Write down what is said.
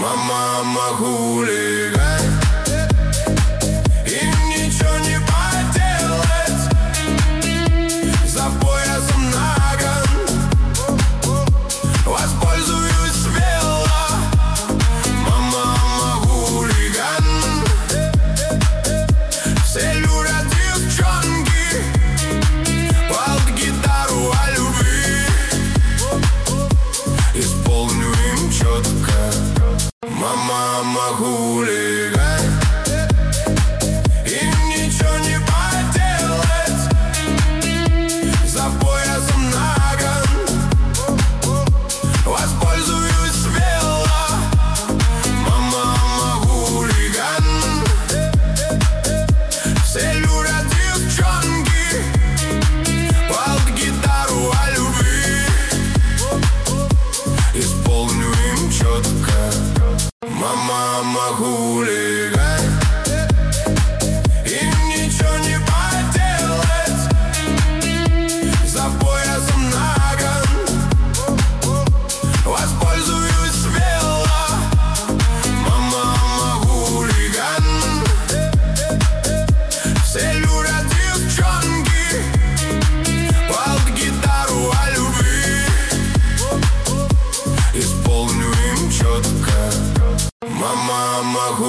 Мама хулиган, и ничего не поделать. За поясом наган, воспользуюсь смело. Мама хулиган, все любят девчонки под гитару о любви. Исполню им четко. Мама хулиган.